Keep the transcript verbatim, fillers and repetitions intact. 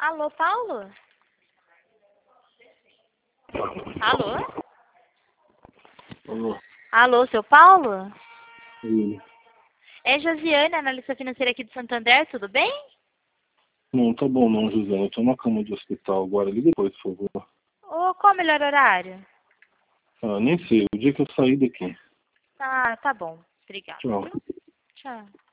Alô, Paulo? Alô? Alô? Alô, seu Paulo? Sim. É Josiane, analista financeira aqui de Santander, tudo bem? Não, tá bom não, José. Eu tô na cama de hospital agora. Liga depois, por favor. Ou qual o melhor horário? Ah, nem sei. O dia que eu sair daqui. Ah, tá bom. Obrigada, Tchau. viu? Tchau.